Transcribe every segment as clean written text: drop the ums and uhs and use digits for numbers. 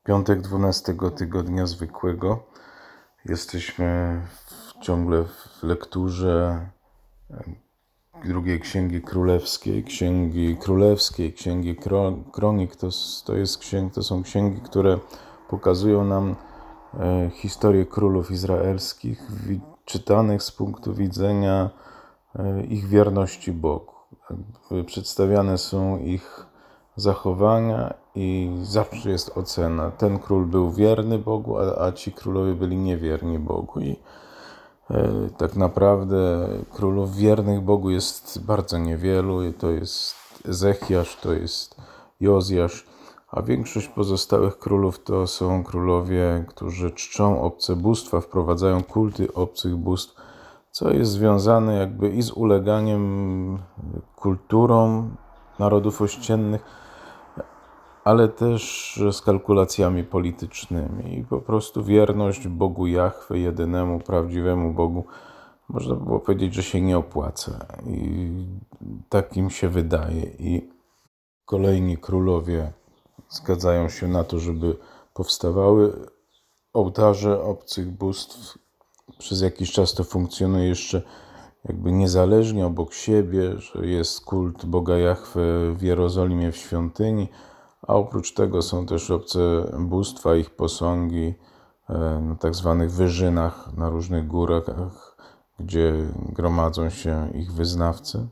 Piątek 12 tygodnia zwykłego. Jesteśmy ciągle w lekturze drugiej Księgi Królewskiej, Księgi Kronik. To są księgi, które pokazują nam historię królów izraelskich, czytanych z punktu widzenia ich wierności Bogu. Przedstawiane są ich zachowania i zawsze jest ocena. Ten król był wierny Bogu, a ci królowie byli niewierni Bogu. I tak naprawdę królów wiernych Bogu jest bardzo niewielu. To jest Ezechiasz, to jest Jozjasz, a większość pozostałych królów to są królowie, którzy czczą obce bóstwa, wprowadzają kulty obcych bóstw, co jest związane jakby i z uleganiem kulturą narodów ościennych, ale też z kalkulacjami politycznymi. I po prostu wierność Bogu Jahwe, jedynemu, prawdziwemu Bogu, można było powiedzieć, że się nie opłaca. I tak im się wydaje. I kolejni królowie zgadzają się na to, żeby powstawały ołtarze obcych bóstw. Przez jakiś czas to funkcjonuje jeszcze jakby niezależnie obok siebie, że jest kult Boga Jahwe w Jerozolimie, w świątyni, a oprócz tego są też obce bóstwa, ich posągi na tak zwanych wyżynach, na różnych górach, gdzie gromadzą się ich wyznawcy.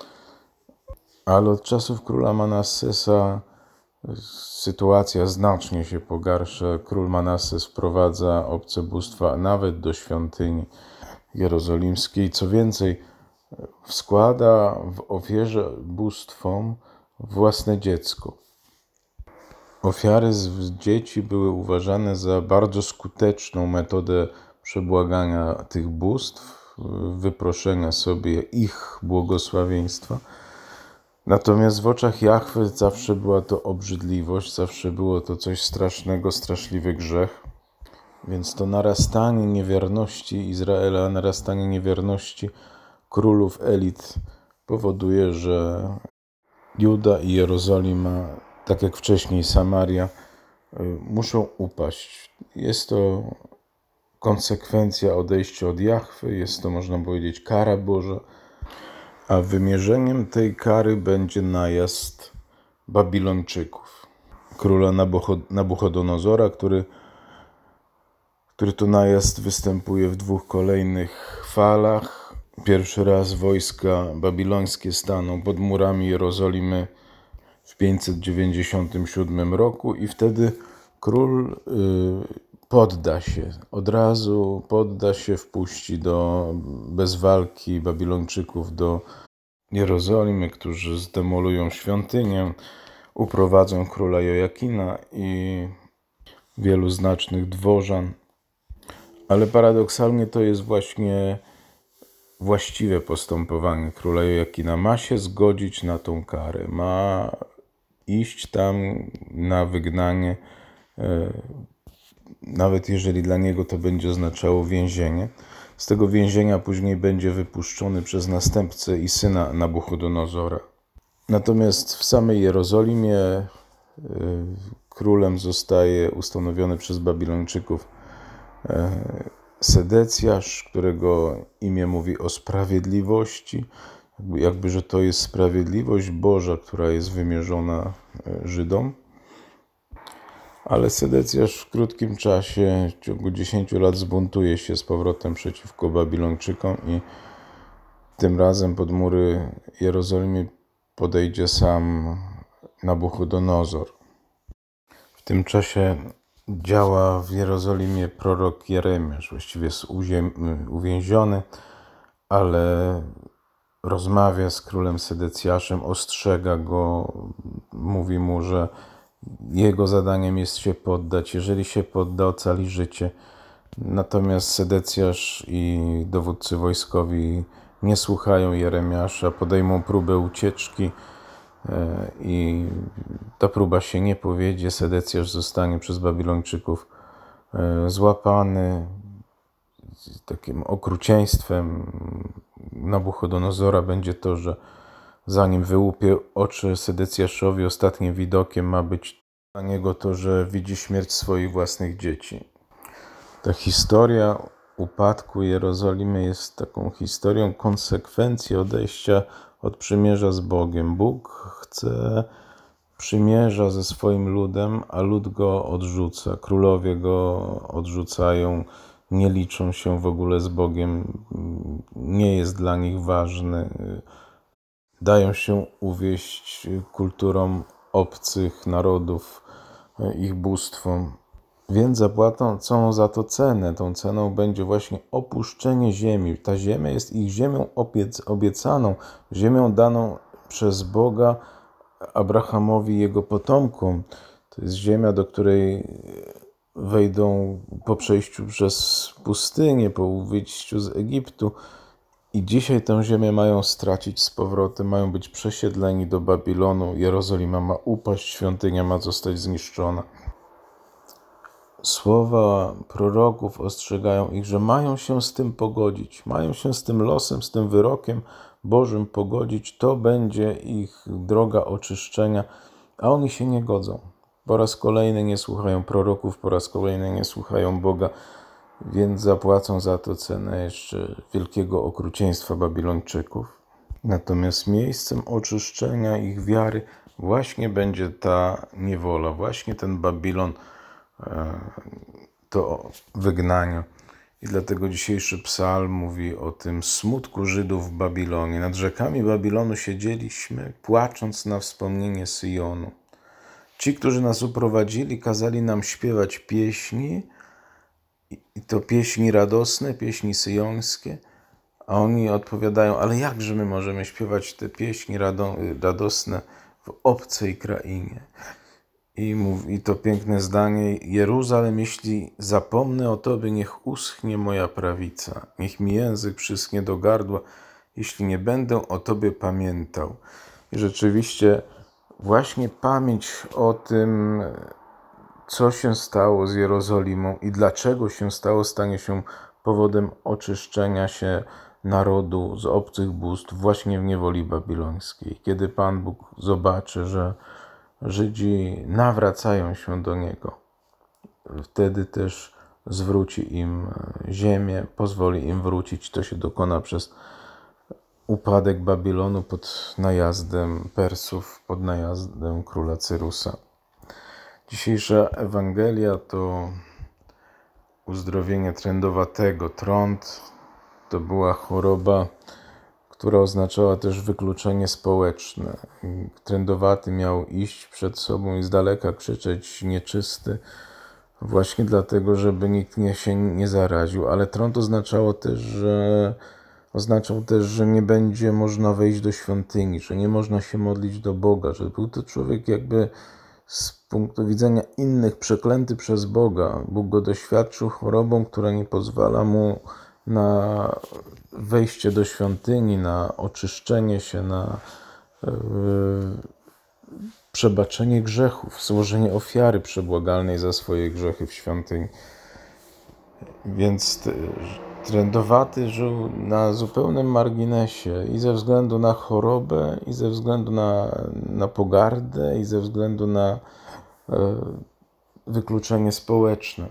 Ale od czasów króla Manassesa sytuacja znacznie się pogarsza. Król Manasses wprowadza obce bóstwa nawet do świątyni jerozolimskiej. Co więcej, składa w ofierze bóstwom własne dziecko. Ofiary z dzieci były uważane za bardzo skuteczną metodę przebłagania tych bóstw, wyproszenia sobie ich błogosławieństwa. Natomiast w oczach Jahwe zawsze była to obrzydliwość, zawsze było to coś strasznego, straszliwy grzech. Więc to narastanie niewierności Izraela, narastanie niewierności królów elit powoduje, że Juda i Jerozolima, tak jak wcześniej Samaria, muszą upaść. Jest to konsekwencja odejścia od Jahwe, jest to, można powiedzieć, kara Boża, a wymierzeniem tej kary będzie najazd Babilończyków, króla Nabuchodonozora, który to najazd występuje w dwóch kolejnych falach. Pierwszy raz wojska babilońskie staną pod murami Jerozolimy w 597 roku i wtedy król podda się, od razu podda się, wpuści bez walki Babilończyków do Jerozolimy, którzy zdemolują świątynię, uprowadzą króla Jojakina i wielu znacznych dworzan. Ale paradoksalnie to jest właśnie właściwe postępowanie króla Jojakina. Ma się zgodzić na tą karę, ma iść tam na wygnanie, nawet jeżeli dla niego to będzie oznaczało więzienie. Z tego więzienia później będzie wypuszczony przez następcę i syna Nabuchodonozora. Natomiast w samej Jerozolimie królem zostaje ustanowiony przez Babilończyków Sedecjasz, którego imię mówi o sprawiedliwości, jakby że to jest sprawiedliwość Boża, która jest wymierzona Żydom. Ale Sedecjasz w krótkim czasie, w ciągu 10 lat, zbuntuje się z powrotem przeciwko Babilończykom i tym razem pod mury Jerozolimy podejdzie sam Nabuchodonozor. W tym czasie działa w Jerozolimie prorok Jeremiasz, właściwie jest uwięziony, ale rozmawia z królem Sedecjaszem, ostrzega go, mówi mu, że jego zadaniem jest się poddać. Jeżeli się podda, ocali życie. Natomiast Sedecjasz i dowódcy wojskowi nie słuchają Jeremiasza, podejmą próbę ucieczki i ta próba się nie powiedzie. Sedecjasz zostanie przez Babilończyków złapany. Takim okrucieństwem Nabuchodonozora będzie to, że zanim wyłupie oczy Sedecjaszowi, ostatnim widokiem ma być dla niego to, że widzi śmierć swoich własnych dzieci. Ta historia upadku Jerozolimy jest taką historią konsekwencji odejścia od przymierza z Bogiem. Bóg chce przymierza ze swoim ludem, a lud go odrzuca. Królowie go odrzucają, nie liczą się w ogóle z Bogiem, nie jest dla nich ważny. Dają się uwieść kulturom obcych narodów, ich bóstwom. Więc zapłacą za to cenę. Tą ceną będzie właśnie opuszczenie ziemi. Ta ziemia jest ich ziemią obiecaną, ziemią daną przez Boga Abrahamowi i jego potomkom. To jest ziemia, do której wejdą po przejściu przez pustynię, po wyjściu z Egiptu. I dzisiaj tę ziemię mają stracić z powrotem, mają być przesiedleni do Babilonu. Jerozolima ma upaść, świątynia ma zostać zniszczona. Słowa proroków ostrzegają ich, że mają się z tym pogodzić, mają się z tym losem, z tym wyrokiem Bożym pogodzić. To będzie ich droga oczyszczenia, a oni się nie godzą. Po raz kolejny nie słuchają proroków, po raz kolejny nie słuchają Boga, więc zapłacą za to cenę jeszcze wielkiego okrucieństwa Babilończyków. Natomiast miejscem oczyszczenia ich wiary właśnie będzie ta niewola, właśnie ten Babilon, to wygnanie. I dlatego dzisiejszy psalm mówi o tym smutku Żydów w Babilonie. Nad rzekami Babilonu siedzieliśmy, płacząc na wspomnienie Syjonu. Ci, którzy nas uprowadzili, kazali nam śpiewać pieśni, i to pieśni radosne, pieśni syjońskie, a oni odpowiadają, ale jakże my możemy śpiewać te pieśni radosne w obcej krainie? I to piękne zdanie: Jeruzalem, jeśli zapomnę o Tobie, niech uschnie moja prawica, niech mi język przyschnie do gardła, jeśli nie będę o Tobie pamiętał. I rzeczywiście właśnie pamięć o tym, co się stało z Jerozolimą i dlaczego się stało, stanie się powodem oczyszczenia się narodu z obcych bóstw właśnie w niewoli babilońskiej. Kiedy Pan Bóg zobaczy, że Żydzi nawracają się do Niego, wtedy też zwróci im ziemię, pozwoli im wrócić. To się dokona przez upadek Babilonu pod najazdem Persów, pod najazdem króla Cyrusa. Dzisiejsza Ewangelia to uzdrowienie trędowatego. Trąd to była choroba, która oznaczała też wykluczenie społeczne. Trędowaty miał iść przed sobą i z daleka krzyczeć nieczysty, właśnie dlatego, żeby nikt się nie zaraził. Ale trąd oznaczał też, że nie będzie można wejść do świątyni, że nie można się modlić do Boga, że był to człowiek jakby z punktu widzenia innych przeklęty przez Boga. Bóg go doświadczył chorobą, która nie pozwala mu na wejście do świątyni, na oczyszczenie się, na przebaczenie grzechów, złożenie ofiary przebłagalnej za swoje grzechy w świątyni. Więc trędowaty żył na zupełnym marginesie i ze względu na chorobę, i ze względu na pogardę, i ze względu na wykluczenie społeczne.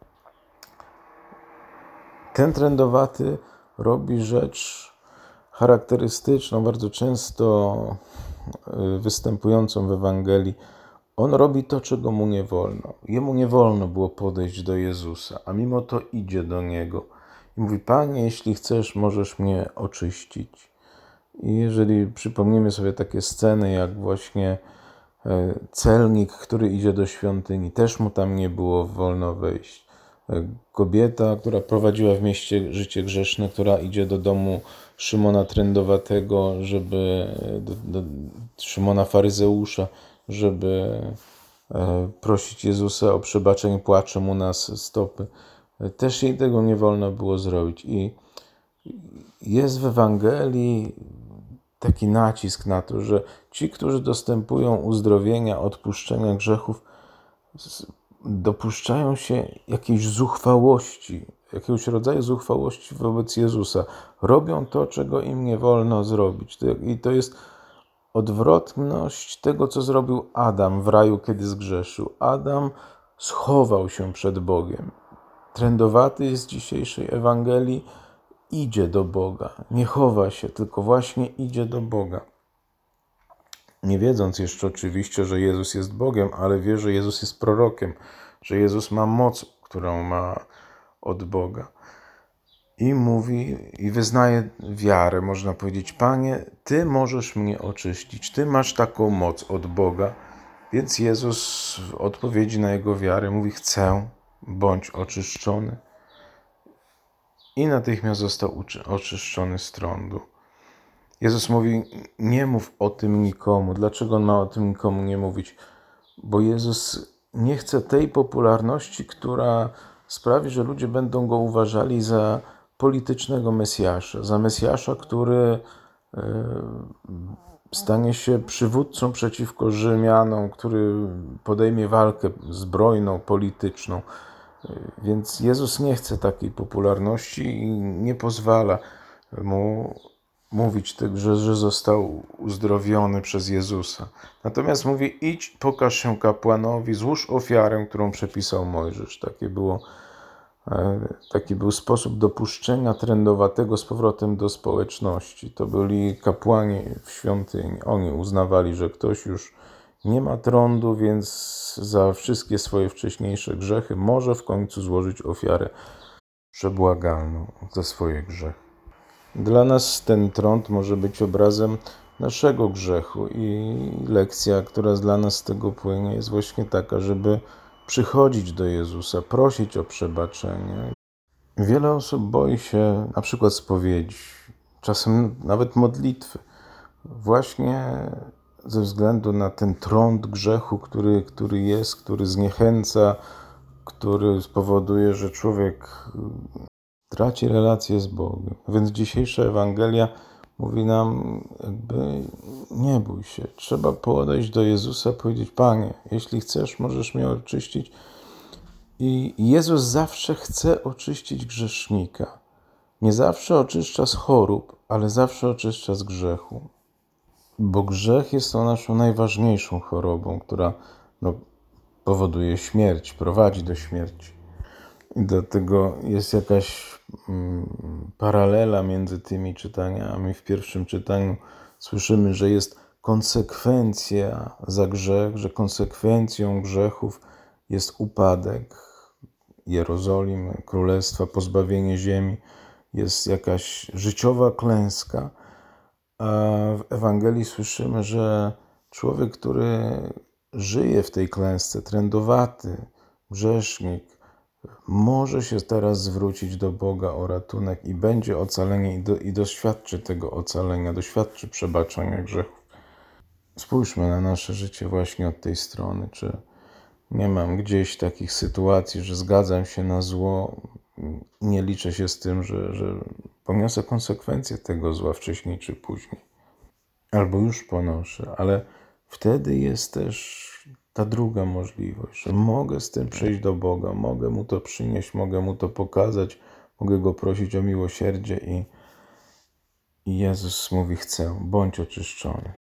Ten trędowaty robi rzecz charakterystyczną, bardzo często występującą w Ewangelii. On robi to, czego mu nie wolno. Jemu nie wolno było podejść do Jezusa, a mimo to idzie do Niego. I mówi: Panie, jeśli chcesz, możesz mnie oczyścić. I jeżeli przypomnimy sobie takie sceny, jak właśnie celnik, który idzie do świątyni, też mu tam nie było wolno wejść. Kobieta, która prowadziła w mieście życie grzeszne, która idzie do domu Szymona Trędowatego, do Szymona Faryzeusza, żeby prosić Jezusa o przebaczenie, płacze mu na stopy. Też jej tego nie wolno było zrobić. I jest w Ewangelii taki nacisk na to, że ci, którzy dostępują uzdrowienia, odpuszczenia grzechów, dopuszczają się jakiejś zuchwałości, jakiegoś rodzaju zuchwałości wobec Jezusa. Robią to, czego im nie wolno zrobić. I to jest odwrotność tego, co zrobił Adam w raju, kiedy zgrzeszył. Adam schował się przed Bogiem. Trędowaty z dzisiejszej Ewangelii idzie do Boga. Nie chowa się, tylko właśnie idzie do Boga. Nie wiedząc jeszcze oczywiście, że Jezus jest Bogiem, ale wie, że Jezus jest prorokiem, że Jezus ma moc, którą ma od Boga. I mówi, i wyznaje wiarę, można powiedzieć: Panie, Ty możesz mnie oczyścić, Ty masz taką moc od Boga. Więc Jezus w odpowiedzi na jego wiarę mówi: chcę, bądź oczyszczony. I natychmiast został oczyszczony z trądu. Jezus mówi: nie mów o tym nikomu. Dlaczego on ma o tym nikomu nie mówić? Bo Jezus nie chce tej popularności, która sprawi, że ludzie będą go uważali za politycznego Mesjasza, za Mesjasza, który stanie się przywódcą przeciwko Rzymianom, który podejmie walkę zbrojną, polityczną. Więc Jezus nie chce takiej popularności i nie pozwala mu mówić, że został uzdrowiony przez Jezusa. Natomiast mówi: idź, pokaż się kapłanowi, złóż ofiarę, którą przepisał Mojżesz. Taki był sposób dopuszczenia trędowatego z powrotem do społeczności. To byli kapłani w świątyni. Oni uznawali, że ktoś już nie ma trądu, więc za wszystkie swoje wcześniejsze grzechy może w końcu złożyć ofiarę przebłagalną za swoje grzechy. Dla nas ten trąd może być obrazem naszego grzechu i lekcja, która dla nas z tego płynie, jest właśnie taka, żeby przychodzić do Jezusa, prosić o przebaczenie. Wiele osób boi się na przykład spowiedzi, czasem nawet modlitwy, właśnie ze względu na ten trąd grzechu, który jest, który zniechęca, który spowoduje, że człowiek traci relację z Bogiem. Więc dzisiejsza Ewangelia mówi nam, nie bój się. Trzeba podejść do Jezusa, powiedzieć: Panie, jeśli chcesz, możesz mnie oczyścić. I Jezus zawsze chce oczyścić grzesznika. Nie zawsze oczyszcza z chorób, ale zawsze oczyszcza z grzechu. Bo grzech jest tą naszą najważniejszą chorobą, która powoduje śmierć, prowadzi do śmierci. I dlatego jest jakaś paralela między tymi czytaniami. W pierwszym czytaniu słyszymy, że jest konsekwencja za grzech, że konsekwencją grzechów jest upadek Jerozolimy, królestwa, pozbawienie ziemi. Jest jakaś życiowa klęska. A w Ewangelii słyszymy, że człowiek, który żyje w tej klęsce, trędowaty, grzesznik, może się teraz zwrócić do Boga o ratunek i będzie ocalenie i doświadczy tego ocalenia, doświadczy przebaczenia grzechów. Spójrzmy na nasze życie właśnie od tej strony, czy nie mam gdzieś takich sytuacji, że zgadzam się na zło, nie liczę się z tym, że poniosę konsekwencje tego zła wcześniej czy później. Albo już ponoszę, ale wtedy jest też ta druga możliwość, że mogę z tym przyjść do Boga, mogę Mu to przynieść, mogę Mu to pokazać, mogę Go prosić o miłosierdzie i Jezus mówi: chcę, bądź oczyszczony.